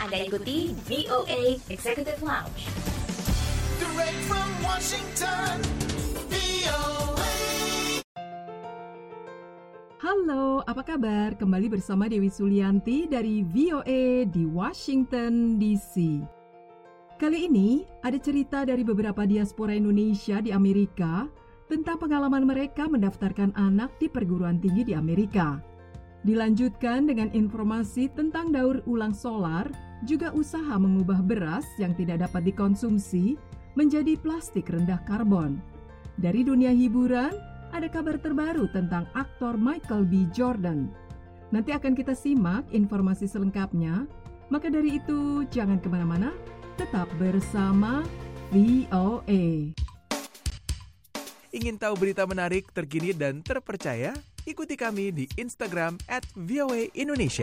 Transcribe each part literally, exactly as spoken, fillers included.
Anda ikuti V O A Executive Lounge. Direct from Washington, V O A. Halo, apa kabar? Kembali bersama Dewi Sulianti dari V O A di Washington D C. Kali ini ada cerita dari beberapa diaspora Indonesia di Amerika tentang pengalaman mereka mendaftarkan anak di perguruan tinggi di Amerika. Dilanjutkan dengan informasi tentang daur ulang solar, juga usaha mengubah beras yang tidak dapat dikonsumsi menjadi plastik rendah karbon. Dari dunia hiburan, ada kabar terbaru tentang aktor Michael B. Jordan. Nanti akan kita simak informasi selengkapnya. Maka dari itu, jangan kemana-mana, tetap bersama V O A. Ingin tahu berita menarik, terkini, dan terpercaya? Ikuti kami di Instagram at V O A Indonesia.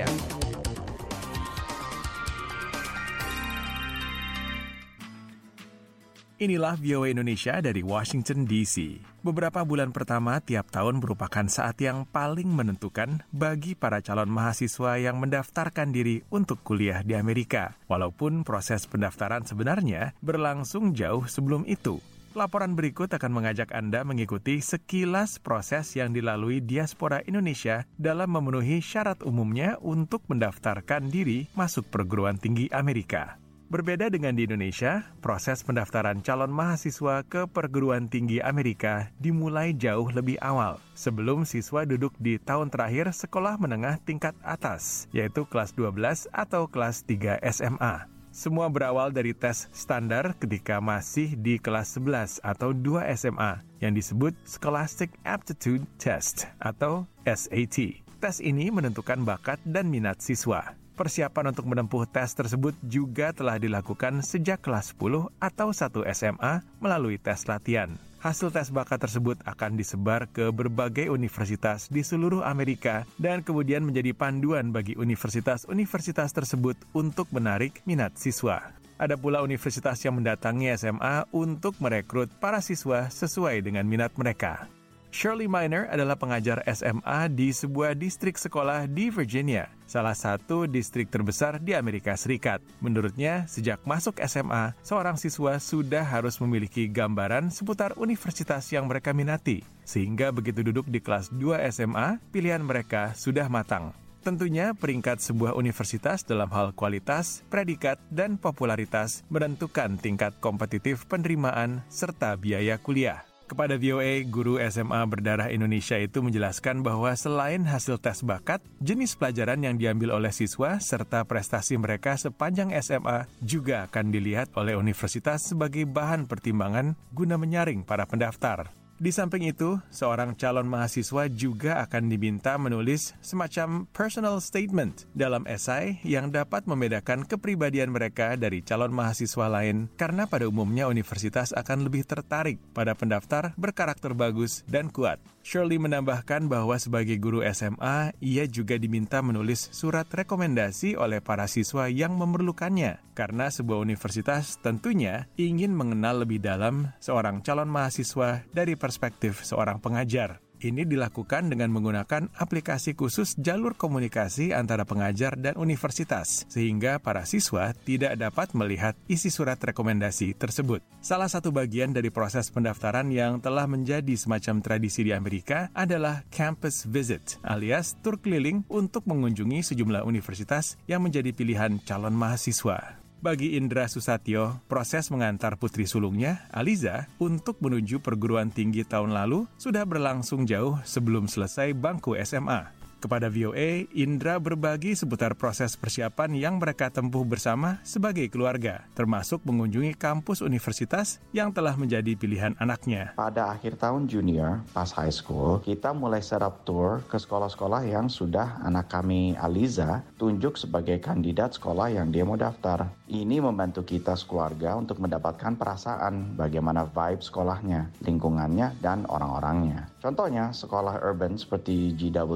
Inilah V O A Indonesia dari Washington D C. Beberapa bulan pertama tiap tahun merupakan saat yang paling menentukan bagi para calon mahasiswa yang mendaftarkan diri untuk kuliah di Amerika. Walaupun proses pendaftaran sebenarnya berlangsung jauh sebelum itu. Laporan berikut akan mengajak Anda mengikuti sekilas proses yang dilalui diaspora Indonesia dalam memenuhi syarat umumnya untuk mendaftarkan diri masuk perguruan tinggi Amerika. Berbeda dengan di Indonesia, proses pendaftaran calon mahasiswa ke perguruan tinggi Amerika dimulai jauh lebih awal, sebelum siswa duduk di tahun terakhir sekolah menengah tingkat atas, yaitu kelas dua belas atau kelas tiga S M A. Semua berawal dari tes standar ketika masih di kelas sebelas atau dua S M A yang disebut Scholastic Aptitude Test atau S A T. Tes ini menentukan bakat dan minat siswa. Persiapan untuk menempuh tes tersebut juga telah dilakukan sejak kelas sepuluh atau satu S M A melalui tes latihan. Hasil tes bakat tersebut akan disebar ke berbagai universitas di seluruh Amerika dan kemudian menjadi panduan bagi universitas-universitas tersebut untuk menarik minat siswa. Ada pula universitas yang mendatangi S M A untuk merekrut para siswa sesuai dengan minat mereka. Shirley Miner adalah pengajar S M A di sebuah distrik sekolah di Virginia, salah satu distrik terbesar di Amerika Serikat. Menurutnya, sejak masuk S M A, seorang siswa sudah harus memiliki gambaran seputar universitas yang mereka minati, sehingga begitu duduk di kelas dua S M A, pilihan mereka sudah matang. Tentunya peringkat sebuah universitas dalam hal kualitas, predikat, dan popularitas menentukan tingkat kompetitif penerimaan serta biaya kuliah. Kepada V O A, guru S M A berdarah Indonesia itu menjelaskan bahwa selain hasil tes bakat, jenis pelajaran yang diambil oleh siswa serta prestasi mereka sepanjang S M A juga akan dilihat oleh universitas sebagai bahan pertimbangan guna menyaring para pendaftar. Di samping itu, seorang calon mahasiswa juga akan diminta menulis semacam personal statement dalam esai yang dapat membedakan kepribadian mereka dari calon mahasiswa lain karena pada umumnya universitas akan lebih tertarik pada pendaftar berkarakter bagus dan kuat. Shirley menambahkan bahwa sebagai guru S M A, ia juga diminta menulis surat rekomendasi oleh para siswa yang memerlukannya karena sebuah universitas tentunya ingin mengenal lebih dalam seorang calon mahasiswa dari perspektif seorang pengajar. Ini dilakukan dengan menggunakan aplikasi khusus jalur komunikasi antara pengajar dan universitas, sehingga para siswa tidak dapat melihat isi surat rekomendasi tersebut. Salah satu bagian dari proses pendaftaran yang telah menjadi semacam tradisi di Amerika adalah campus visit, alias tur keliling untuk mengunjungi sejumlah universitas yang menjadi pilihan calon mahasiswa. Bagi Indra Susatyo, proses mengantar putri sulungnya, Aliza, untuk menuju perguruan tinggi tahun lalu sudah berlangsung jauh sebelum selesai bangku S M A. Kepada V O A, Indra berbagi seputar proses persiapan yang mereka tempuh bersama sebagai keluarga, termasuk mengunjungi kampus universitas yang telah menjadi pilihan anaknya. Pada akhir tahun junior, pas high school, kita mulai set up tour ke sekolah-sekolah yang sudah anak kami Aliza tunjuk sebagai kandidat sekolah yang dia mau daftar. Ini membantu kita sekeluarga untuk mendapatkan perasaan bagaimana vibe sekolahnya, lingkungannya, dan orang-orangnya. Contohnya, sekolah urban seperti G W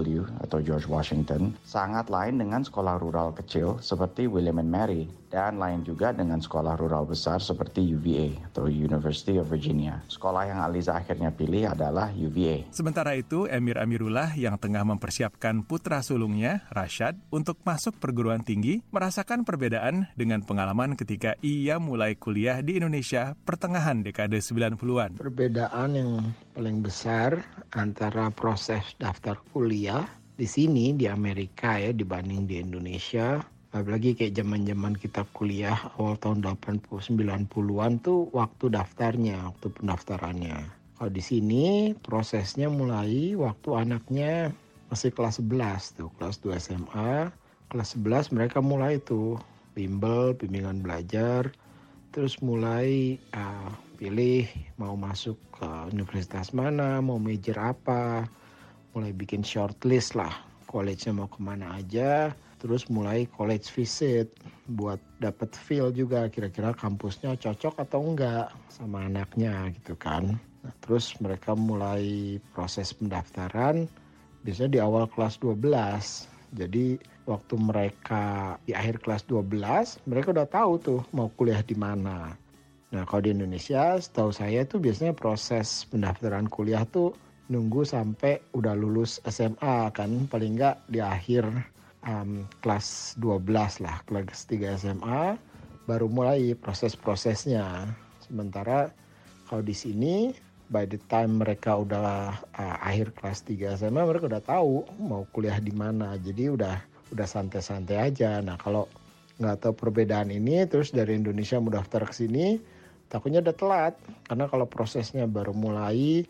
atau George Washington sangat lain dengan sekolah rural kecil seperti William and Mary, dan lain juga dengan sekolah rural besar seperti U V A atau University of Virginia. Sekolah yang Aliza akhirnya pilih adalah U V A. Sementara itu, Emir Amirullah yang tengah mempersiapkan putra sulungnya, Rashad, untuk masuk perguruan tinggi, merasakan perbedaan dengan pengalaman ketika ia mulai kuliah di Indonesia pertengahan dekade sembilan puluhan. Perbedaan yang paling besar antara proses daftar kuliah di sini di Amerika ya dibanding di Indonesia, apalagi kayak zaman-zaman kita kuliah awal tahun delapan puluh sembilan puluhan tuh waktu daftarnya, waktu pendaftarannya. Kalau di sini prosesnya mulai waktu anaknya masih kelas sebelas tuh, kelas dua S M A, kelas sebelas mereka mulai tuh bimbel, bimbingan belajar, terus mulai uh, pilih mau masuk ke universitas mana, mau major apa, mulai bikin shortlist lah, college-nya mau kemana aja, terus mulai college visit buat dapat feel juga kira-kira kampusnya cocok atau enggak sama anaknya gitu kan. Nah, terus mereka mulai proses pendaftaran biasanya di awal kelas dua belas. Jadi waktu mereka di akhir kelas dua belas, mereka udah tahu tuh mau kuliah di mana. Nah, kalau di Indonesia, setahu saya tuh biasanya proses pendaftaran kuliah tuh nunggu sampai udah lulus S M A kan, paling nggak di akhir um, kelas dua belas lah, kelas tiga S M A, baru mulai proses-prosesnya. Sementara kalau di sini, by the time mereka udah uh, akhir kelas tiga S M A, mereka udah tahu mau kuliah di mana, jadi udah udah santai-santai aja. Nah, kalau nggak tahu perbedaan ini, terus dari Indonesia mau daftar ke sini, takutnya udah telat, karena kalau prosesnya baru mulai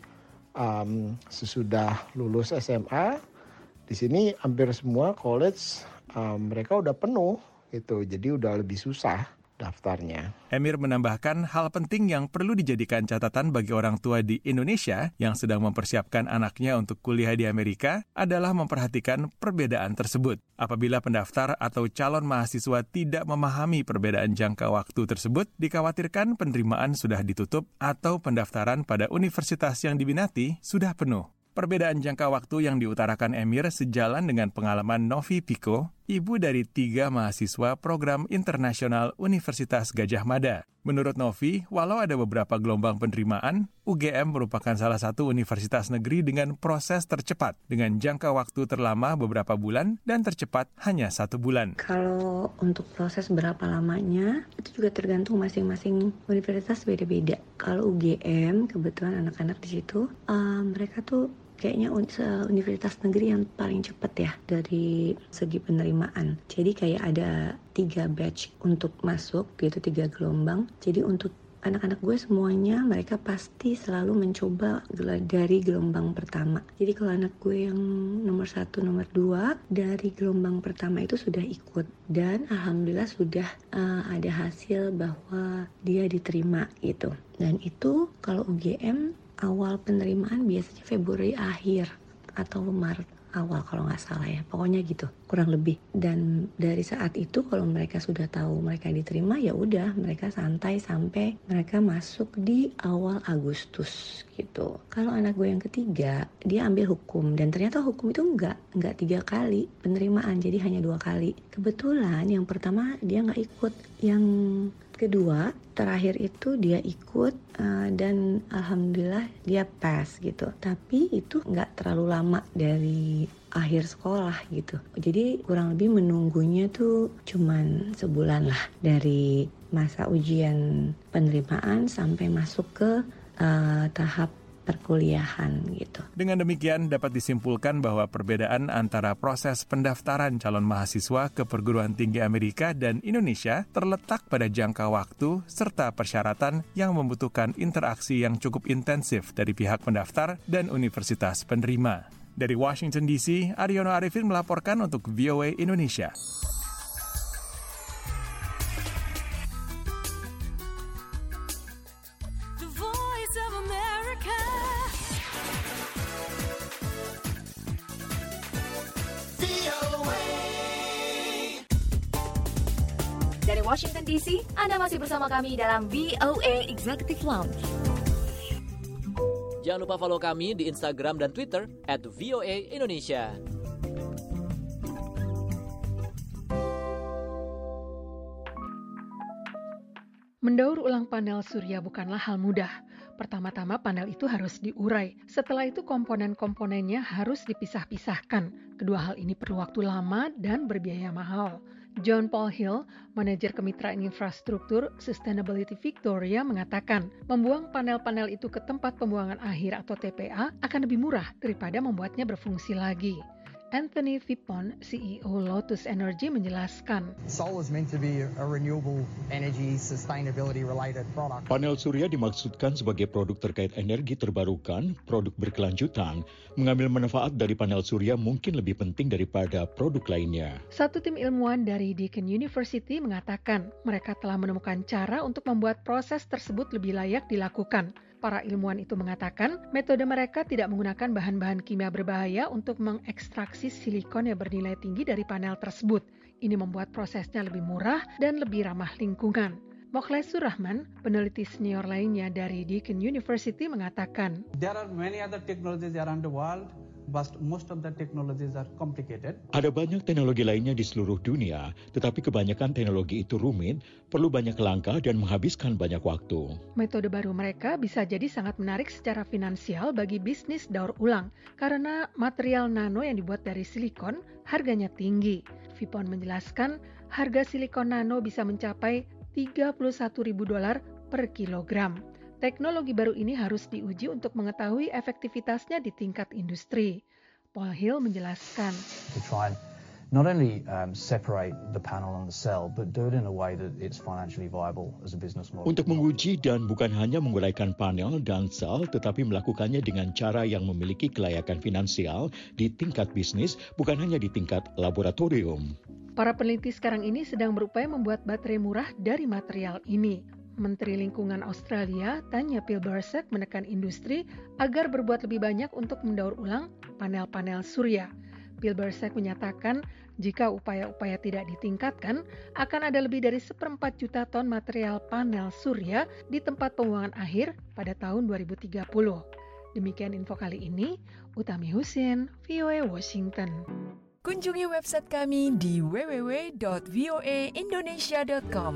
um, sesudah lulus S M A, di sini hampir semua college um, mereka udah penuh gitu, jadi udah lebih susah daftarnya. Emir menambahkan hal penting yang perlu dijadikan catatan bagi orang tua di Indonesia yang sedang mempersiapkan anaknya untuk kuliah di Amerika adalah memperhatikan perbedaan tersebut. Apabila pendaftar atau calon mahasiswa tidak memahami perbedaan jangka waktu tersebut, dikhawatirkan penerimaan sudah ditutup atau pendaftaran pada universitas yang diminati sudah penuh. Perbedaan jangka waktu yang diutarakan Emir sejalan dengan pengalaman Novi Pico, ibu dari tiga mahasiswa program internasional Universitas Gadjah Mada. Menurut Novi, walau ada beberapa gelombang penerimaan, U G M merupakan salah satu universitas negeri dengan proses tercepat, dengan jangka waktu terlama beberapa bulan dan tercepat hanya satu bulan. Kalau untuk proses berapa lamanya, itu juga tergantung masing-masing universitas beda-beda. Kalau U G M, kebetulan anak-anak di situ, uh, mereka tuh kayaknya universitas negeri yang paling cepat ya dari segi penerimaan. Jadi kayak ada tiga batch untuk masuk gitu, tiga gelombang. Jadi untuk anak-anak gue semuanya mereka pasti selalu mencoba dari gelombang pertama. Jadi kalau anak gue yang nomor satu, nomor dua dari gelombang pertama itu sudah ikut dan alhamdulillah sudah uh, ada hasil bahwa dia diterima gitu. Dan itu kalau U G M awal penerimaan biasanya Februari akhir atau Maret awal kalau nggak salah ya, pokoknya gitu kurang lebih. Dan dari saat itu kalau mereka sudah tahu mereka diterima, ya udah mereka santai sampai mereka masuk di awal Agustus gitu. Kalau anak gue yang ketiga dia ambil hukum dan ternyata hukum itu nggak nggak tiga kali penerimaan, jadi hanya dua kali. Kebetulan yang pertama dia nggak ikut, yang kedua terakhir itu dia ikut uh, dan alhamdulillah dia pass gitu. Tapi itu nggak terlalu lama dari akhir sekolah gitu. Jadi kurang lebih menunggunya tuh cuman sebulan lah dari masa ujian penerimaan sampai masuk ke uh, tahap perkuliahan gitu. Dengan demikian dapat disimpulkan bahwa perbedaan antara proses pendaftaran calon mahasiswa ke perguruan tinggi Amerika dan Indonesia terletak pada jangka waktu serta persyaratan yang membutuhkan interaksi yang cukup intensif dari pihak pendaftar dan universitas penerima. Dari Washington D C, Aryono Arifin melaporkan untuk V O A Indonesia. Dari Washington D C, Anda masih bersama kami dalam V O A Executive Lounge. Jangan lupa follow kami di Instagram dan Twitter at V O A Indonesia. Mendaur ulang panel surya bukanlah hal mudah. Pertama-tama panel itu harus diurai. Setelah itu komponen-komponennya harus dipisah-pisahkan. Kedua hal ini perlu waktu lama dan berbiaya mahal. John Paul Hill, manajer kemitraan infrastruktur Sustainability Victoria, mengatakan membuang panel-panel itu ke tempat pembuangan akhir atau T P A akan lebih murah daripada membuatnya berfungsi lagi. Anthony Vipon, C E O Lotus Energy, menjelaskan. Solar is meant to be a renewable energy sustainability related product. Panel surya dimaksudkan sebagai produk terkait energi terbarukan, produk berkelanjutan. Mengambil manfaat dari panel surya mungkin lebih penting daripada produk lainnya. Satu tim ilmuwan dari Deakin University mengatakan mereka telah menemukan cara untuk membuat proses tersebut lebih layak dilakukan. Para ilmuwan itu mengatakan metode mereka tidak menggunakan bahan-bahan kimia berbahaya untuk mengekstraksi silikon yang bernilai tinggi dari panel tersebut. Ini membuat prosesnya lebih murah dan lebih ramah lingkungan. Mokhleh Surahman, peneliti senior lainnya dari Deakin University, mengatakan, There are many other technologies around the world, but most of the technologies are complicated. Ada banyak teknologi lainnya di seluruh dunia, tetapi kebanyakan teknologi itu rumit, perlu banyak langkah dan menghabiskan banyak waktu. Metode baru mereka bisa jadi sangat menarik secara finansial bagi bisnis daur ulang, karena material nano yang dibuat dari silikon harganya tinggi. Vipon menjelaskan, harga silikon nano bisa mencapai tiga puluh satu ribu dolar per kilogram. Teknologi baru ini harus diuji untuk mengetahui efektivitasnya di tingkat industri. Paul Hill menjelaskan. To try and not only um, separate the panel and the cell, but do it in a way that it's financially viable as a business model. Untuk menguji dan bukan hanya menguraikan panel dan sel, tetapi melakukannya dengan cara yang memiliki kelayakan finansial di tingkat bisnis, bukan hanya di tingkat laboratorium. Para peneliti sekarang ini sedang berupaya membuat baterai murah dari material ini. Menteri Lingkungan Australia, Tanya Plibersek, menekan industri agar berbuat lebih banyak untuk mendaur ulang panel-panel surya. Plibersek menyatakan jika upaya-upaya tidak ditingkatkan, akan ada lebih dari seperempat juta ton material panel surya di tempat pembuangan akhir pada tahun dua ribu tiga puluh. Demikian info kali ini, Utami Husin, V O A Washington. Kunjungi website kami di w w w dot v o a indonesia dot com.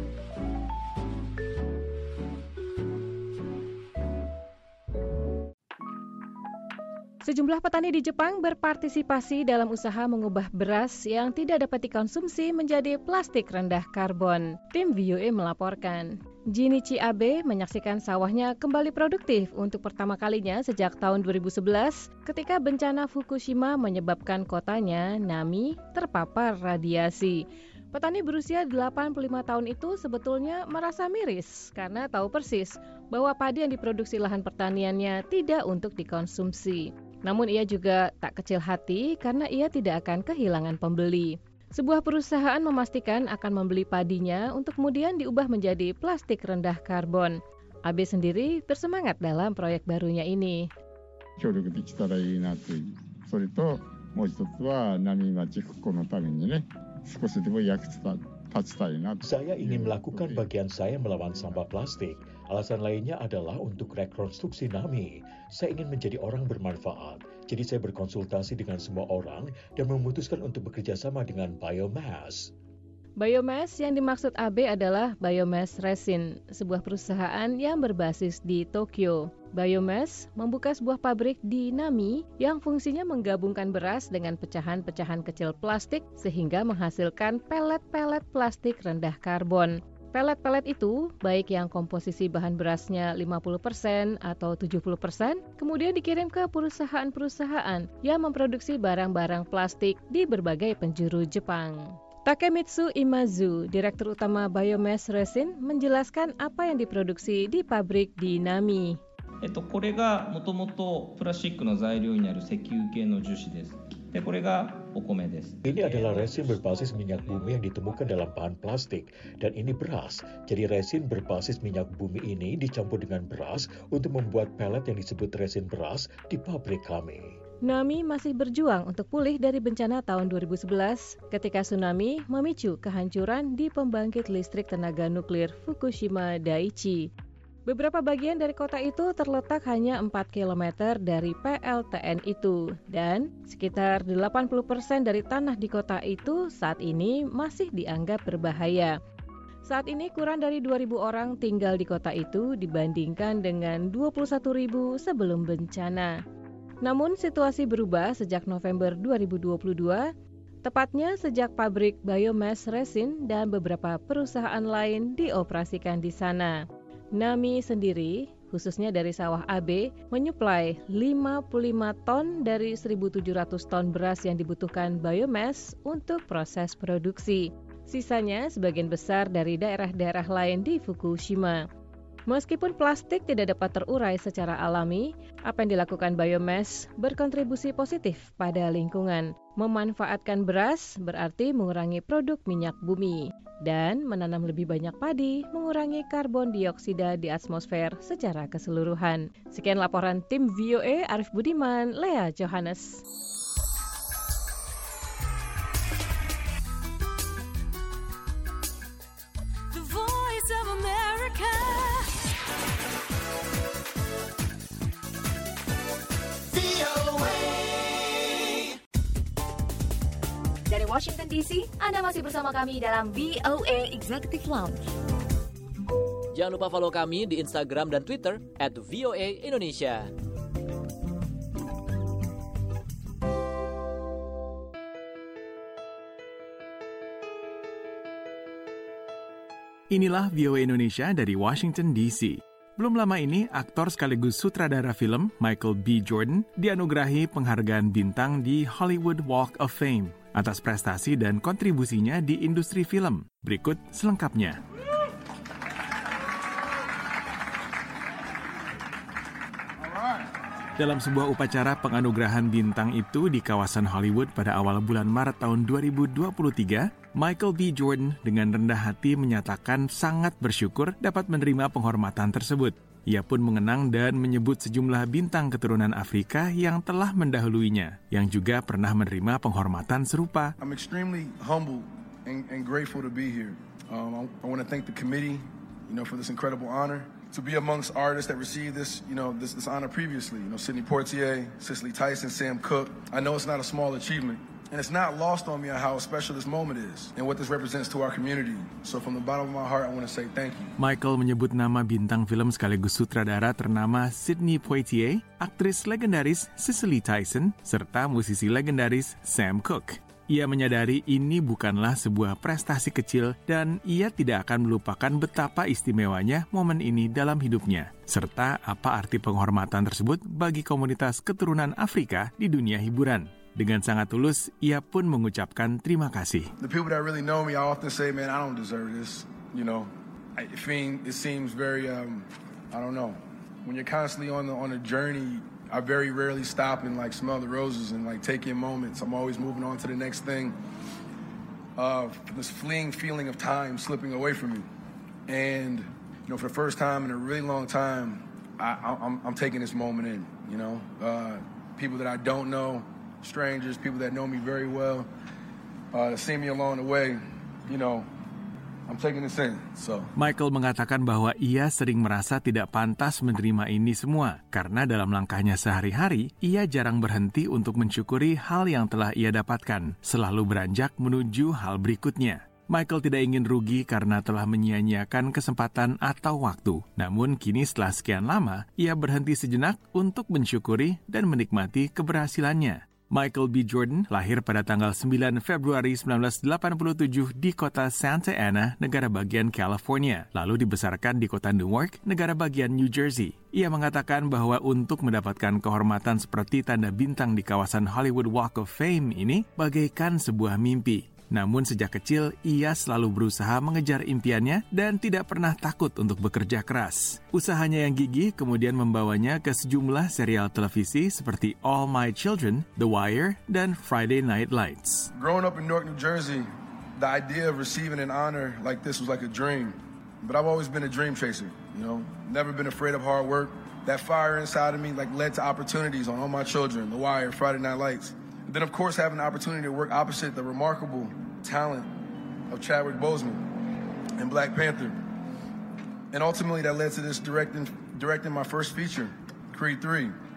Sejumlah petani di Jepang berpartisipasi dalam usaha mengubah beras yang tidak dapat dikonsumsi menjadi plastik rendah karbon. Tim V O A melaporkan. Jinichi Abe menyaksikan sawahnya kembali produktif untuk pertama kalinya sejak tahun dua ribu sebelas ketika bencana Fukushima menyebabkan kotanya, Nami, terpapar radiasi. Petani berusia delapan puluh lima tahun itu sebetulnya merasa miris karena tahu persis bahwa padi yang diproduksi lahan pertaniannya tidak untuk dikonsumsi. Namun ia juga tak kecil hati karena ia tidak akan kehilangan pembeli. Sebuah perusahaan memastikan akan membeli padinya untuk kemudian diubah menjadi plastik rendah karbon. Abe sendiri bersemangat dalam proyek barunya ini. Saya ingin melakukan bagian saya melawan sampah plastik. Alasan lainnya adalah untuk rekonstruksi Nami. Saya ingin menjadi orang bermanfaat. Jadi saya berkonsultasi dengan semua orang dan memutuskan untuk bekerja sama dengan biomass. Biomass yang dimaksud Abe adalah Biomass Resin, sebuah perusahaan yang berbasis di Tokyo. Biomass membuka sebuah pabrik di Nami yang fungsinya menggabungkan beras dengan pecahan-pecahan kecil plastik sehingga menghasilkan pelet-pelet plastik rendah karbon. Pelet-pelet itu, baik yang komposisi bahan berasnya lima puluh persen atau tujuh puluh persen, kemudian dikirim ke perusahaan-perusahaan yang memproduksi barang-barang plastik di berbagai penjuru Jepang. Takemitsu Imazu, Direktur Utama Biomass Resin, menjelaskan apa yang diproduksi di pabrik di Nami. えっと、これがもともとプラスチックの材料になる石油系の樹脂です。で、これがお米です。 Ini adalah resin berbasis minyak bumi yang ditemukan dalam bahan plastik, dan ini beras. Jadi resin berbasis minyak bumi ini dicampur dengan beras untuk membuat pelet yang disebut resin beras di pabrik kami. Nami masih berjuang untuk pulih dari bencana tahun dua ribu sebelas ketika tsunami memicu kehancuran di pembangkit listrik tenaga nuklir Fukushima Daiichi. Beberapa bagian dari kota itu terletak hanya empat kilometer dari P L T N itu, dan sekitar delapan puluh persen dari tanah di kota itu saat ini masih dianggap berbahaya. Saat ini kurang dari dua ribu orang tinggal di kota itu dibandingkan dengan dua puluh satu ribu sebelum bencana. Namun situasi berubah sejak November dua ribu dua puluh dua, tepatnya sejak pabrik biomass resin dan beberapa perusahaan lain dioperasikan di sana. Nami sendiri, khususnya dari sawah A B, menyuplai lima puluh lima ton dari seribu tujuh ratus ton beras yang dibutuhkan biomass untuk proses produksi. Sisanya sebagian besar dari daerah-daerah lain di Fukushima. Meskipun plastik tidak dapat terurai secara alami, apa yang dilakukan biomass berkontribusi positif pada lingkungan. Memanfaatkan beras berarti mengurangi produk minyak bumi. Dan menanam lebih banyak padi mengurangi karbon dioksida di atmosfer secara keseluruhan. Sekian laporan tim V O A, Arif Budiman, Lea Johannes. The Voice of America. V O A. Dari Washington D C, Anda masih bersama kami dalam V O A Executive Lounge. Jangan lupa follow kami di Instagram dan Twitter at V O A Indonesia. Inilah V O A Indonesia dari Washington D C. Belum lama ini, aktor sekaligus sutradara film Michael B. Jordan dianugerahi penghargaan bintang di Hollywood Walk of Fame atas prestasi dan kontribusinya di industri film. Berikut selengkapnya. Dalam sebuah upacara penganugerahan bintang itu di kawasan Hollywood pada awal bulan Maret tahun dua ribu dua puluh tiga, Michael B. Jordan dengan rendah hati menyatakan sangat bersyukur dapat menerima penghormatan tersebut. Ia pun mengenang dan menyebut sejumlah bintang keturunan Afrika yang telah mendahuluinya, yang juga pernah menerima penghormatan serupa. I'm extremely humbled and, and grateful to be here. Um, I, I want to thank the committee, you know, for this incredible honor. To be amongst artists that received this, you know, this, this honor previously, you know, Sidney Poitier, Cicely Tyson, Sam Cooke. I know it's not a small achievement, and it's not lost on me how special this moment is and what this represents to our community. So from the bottom of my heart, I want to say thank you. Michael menyebut nama bintang film sekaligus sutradara ternama Sidney Poitier, aktris legendaris Cicely Tyson, serta musisi legendaris Sam Cooke. Ia menyadari ini bukanlah sebuah prestasi kecil dan ia tidak akan melupakan betapa istimewanya momen ini dalam hidupnya, serta apa arti penghormatan tersebut bagi komunitas keturunan Afrika di dunia hiburan. Dengan sangat tulus, ia pun mengucapkan terima kasih. The people that really know me, I often say, man, I don't deserve this. You know, I think it seems very, um, I don't know. When you're constantly on the on a journey, I very rarely stop and like smell the roses and like take in moments. I'm always moving on to the next thing. Uh, this fleeing feeling of time slipping away from me, and you know, for the first time in a really long time, I, I'm, I'm taking this moment in. You know, uh, people that I don't know, strangers, people that know me very well, uh, see me along the way. You know. I'm taking this in, so. Michael mengatakan bahwa ia sering merasa tidak pantas menerima ini semua karena dalam langkahnya sehari-hari, ia jarang berhenti untuk mensyukuri hal yang telah ia dapatkan, selalu beranjak menuju hal berikutnya. Michael tidak ingin rugi karena telah menyia-nyiakan kesempatan atau waktu. Namun kini setelah sekian lama, ia berhenti sejenak untuk mensyukuri dan menikmati keberhasilannya. Michael B. Jordan lahir pada tanggal sembilan Februari seribu sembilan ratus delapan puluh tujuh di kota Santa Ana, negara bagian California, lalu dibesarkan di kota Newark, negara bagian New Jersey. Ia mengatakan bahwa untuk mendapatkan kehormatan seperti tanda bintang di kawasan Hollywood Walk of Fame ini bagaikan sebuah mimpi. Namun sejak kecil, ia selalu berusaha mengejar impiannya dan tidak pernah takut untuk bekerja keras. Usahanya yang gigih kemudian membawanya ke sejumlah serial televisi seperti All My Children, The Wire, dan Friday Night Lights. Growing up in Newark, New Jersey, the idea of receiving an honor like this was like a dream. But I've always been a dream chaser, you know, never been afraid of hard work. That fire inside of me like led to opportunities on All My Children, The Wire, Friday Night Lights. Then, of course, having the opportunity to work opposite the remarkable talent of Chadwick Boseman in Black Panther. And ultimately, that led to this directing, directing my first feature, Creed three.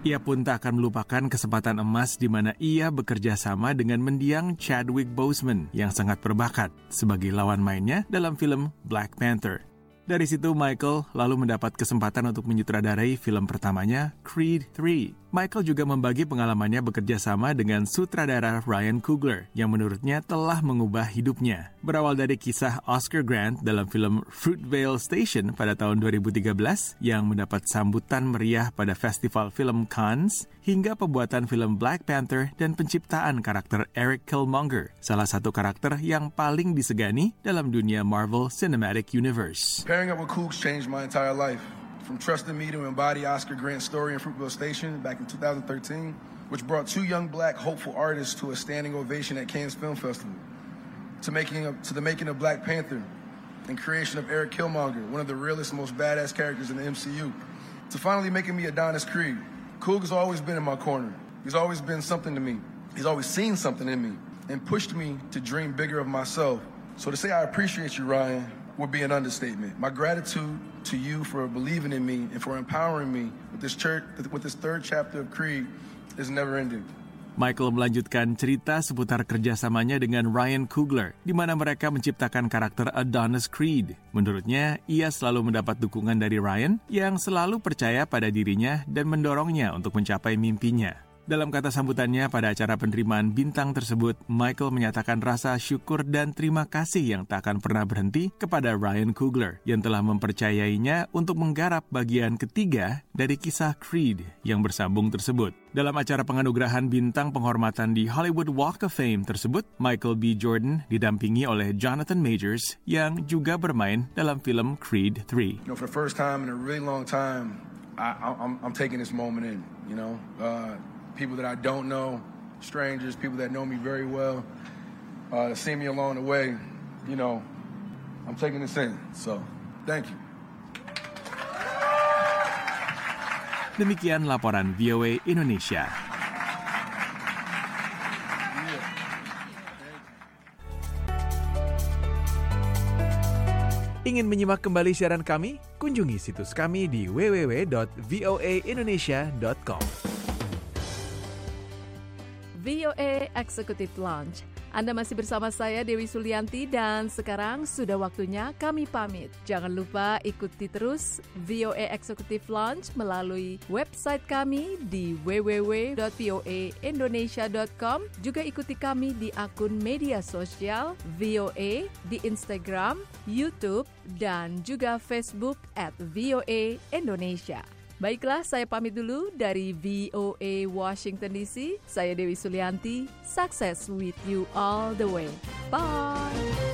Ia pun tak akan melupakan kesempatan emas di mana ia bekerja sama dengan mendiang Chadwick Boseman yang sangat berbakat sebagai lawan mainnya dalam film Black Panther. Dari situ Michael lalu mendapat kesempatan untuk menyutradarai film pertamanya, Creed three. Michael juga membagi pengalamannya bekerja sama dengan sutradara Ryan Coogler yang menurutnya telah mengubah hidupnya. Berawal dari kisah Oscar Grant dalam film Fruitvale Station pada tahun dua ribu tiga belas yang mendapat sambutan meriah pada Festival Film Cannes, hingga pembuatan film Black Panther dan penciptaan karakter Eric Killmonger, salah satu karakter yang paling disegani dalam dunia Marvel Cinematic Universe. Pairing up with Cougs changed my entire life. From trusting me to embody Oscar Grant's story in Fruitvale Station back in two thousand thirteen, which brought two young black hopeful artists to a standing ovation at Cannes Film Festival, to making of, to the making of Black Panther and creation of Eric Killmonger, one of the realest, most badass characters in the M C U, to finally making me Adonis Creed. Coog has always been in my corner. He's always been something to me. He's always seen something in me and pushed me to dream bigger of myself. So to say I appreciate you, Ryan, would be an understatement. My gratitude to you for believing in me and for empowering me with this church, with this third chapter of Creed is never ending. Michael melanjutkan cerita seputar kerjasamanya dengan Ryan Coogler, di mana mereka menciptakan karakter Adonis Creed. Menurutnya, ia selalu mendapat dukungan dari Ryan yang selalu percaya pada dirinya dan mendorongnya untuk mencapai mimpinya. Dalam kata sambutannya pada acara penerimaan bintang tersebut, Michael menyatakan rasa syukur dan terima kasih yang tak akan pernah berhenti kepada Ryan Coogler yang telah mempercayainya untuk menggarap bagian ketiga dari kisah Creed yang bersambung tersebut. Dalam acara penganugerahan bintang penghormatan di Hollywood Walk of Fame tersebut, Michael B. Jordan didampingi oleh Jonathan Majors yang juga bermain dalam film Creed three. You know, for the first time in a really long time, I, I'm, I'm taking this moment in, you know. Uh, people that I don't know, strangers, people that know me very well, uh, that see me along the way, you know, I'm taking this in. So, thank you. Demikian laporan V O A Indonesia. Ingin menyimak kembali siaran kami? Kunjungi situs kami di w w w dot v o a indonesia dot com. V O A Executive Lounge. Anda masih bersama saya Dewi Sulianti dan sekarang sudah waktunya kami pamit. Jangan lupa ikuti terus V O A Executive Lounge melalui website kami di w w w dot v o a indonesia dot com. Juga ikuti kami di akun media sosial V O A di Instagram, YouTube, dan juga Facebook at V O A Indonesia. Baiklah, saya pamit dulu dari V O A Washington D C. Saya Dewi Sulianti. Success with you all the way. Bye!